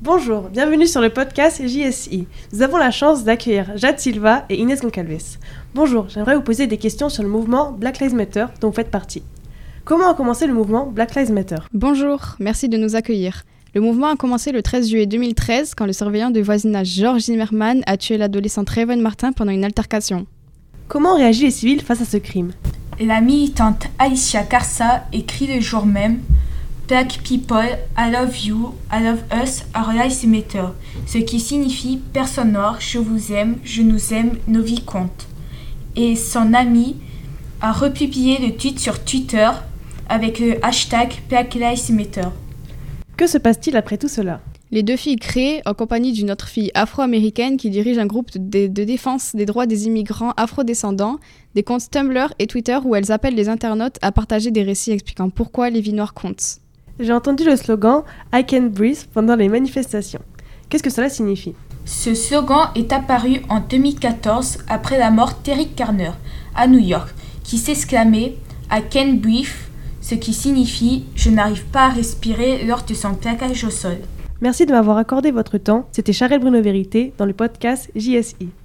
Bonjour, bienvenue sur le podcast JSI. Nous avons la chance d'accueillir Jade Silva et Inès Goncalves. Bonjour, j'aimerais vous poser des questions sur le mouvement Black Lives Matter dont vous faites partie. Comment a commencé le mouvement Black Lives Matter ? Bonjour, merci de nous accueillir. Le mouvement a commencé le 13 juillet 2013 quand le surveillant de voisinage George Zimmerman a tué l'adolescente Trayvon Martin pendant une altercation. Comment ont réagi les civils face à ce crime ? La militante Alicia Garza écrit le jour même « Black people, I love you, I love us, our lives matter », ce qui signifie « Personne noire, je vous aime, je nous aime, nos vies comptent ». Et son ami a republié le tweet sur Twitter avec le hashtag Black Lives Matter. Que se passe-t-il après tout cela ? Les deux filles créent, en compagnie d'une autre fille afro-américaine qui dirige un groupe de défense des droits des immigrants afro-descendants, des comptes Tumblr et Twitter où elles appellent les internautes à partager des récits expliquant pourquoi les vies noires comptent. J'ai entendu le slogan « I can't breathe » pendant les manifestations. Qu'est-ce que cela signifie ? Ce slogan est apparu en 2014 après la mort d'Eric Garner à New York, qui s'exclamait « I can't breathe », ce qui signifie « Je n'arrive pas à respirer » lors de son plaquage au sol. Merci de m'avoir accordé votre temps. C'était Charelle Bruno-Vérité dans le podcast JSI.